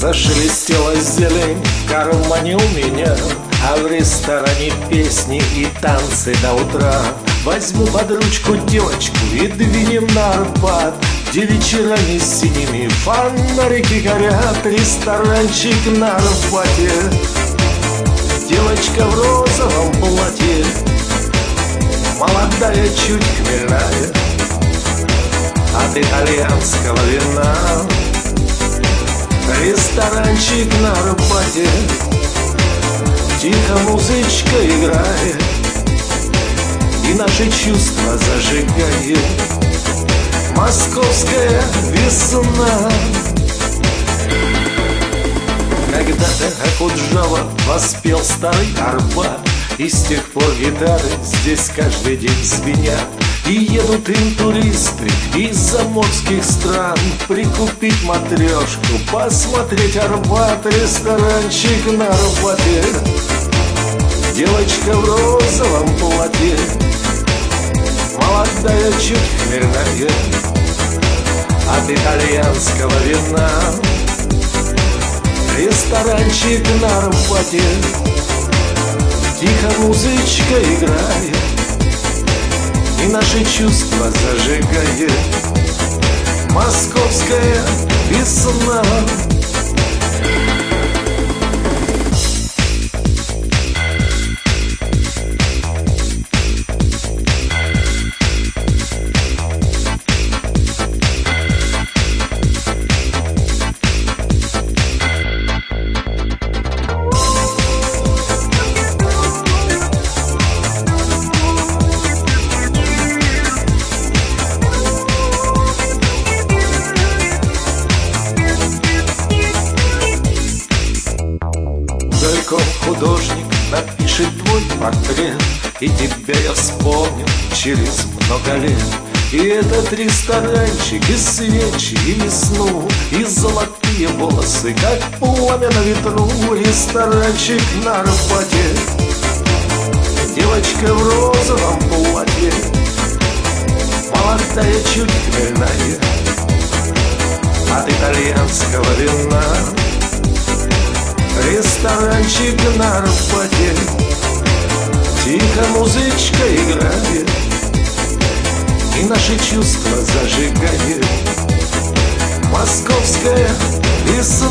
Зашелестела зелень в кармане у меня, а в ресторане песни и танцы до утра. Возьму под ручку девочку и двинем на Арбат, где вечерами синими фонарики горят. Ресторанчик на Арбате, девочка в розовом платье, молодая, чуть хмельная, от итальянского вина. Ресторанчик на Арбате, тихо музычка играет и наши чувства зажигает. Московская весна. Когда-то Акуджава воспел старый Арбат, и с тех пор гитары здесь каждый день звенят. И едут им туристы из заморских стран прикупить матрешку, посмотреть Арбат. Ресторанчик на Арбате, девочка в розовом платье, молодая, чуть хмельная, от итальянского вина. Ресторанчик на Арбате, тихо музычка играет и наши чувства зажигает. Московская весна. Только художник напишет твой портрет, и тебя я вспомню через много лет. И этот ресторанчик, и свечи, и весну, и золотые волосы, как пламя на ветру. Ресторанчик на Арбате, девочка в розовом платье, молодая, чуть хмельная, от итальянского вина. Ресторанчик на Арбате, тихо музычка играет и наши чувства зажигает. Московская весна.